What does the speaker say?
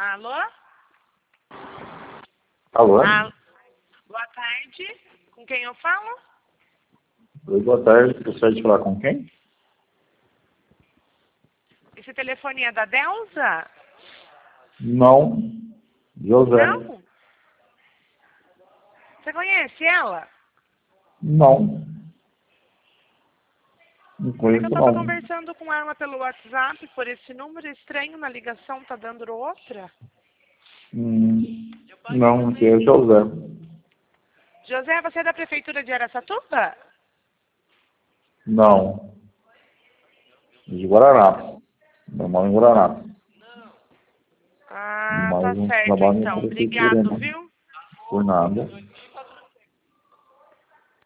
Alô? Alô? Boa tarde. Com quem eu falo? Oi, boa tarde. Gostaria de falar com quem? Esse telefone é da Delza? Não. José. Não? Você conhece ela? Não. Não É que eu conheço, estava não. conversando com ela pelo WhatsApp por esse número estranho na ligação, tá dando outra. Não, que é José. José, você é da prefeitura de Araçatuba? Não. De Guaraná. Normal em Guaraná. Ah, Mas tá não certo trabalho na então. prefeitura, Obrigado, não. viu? Por nada.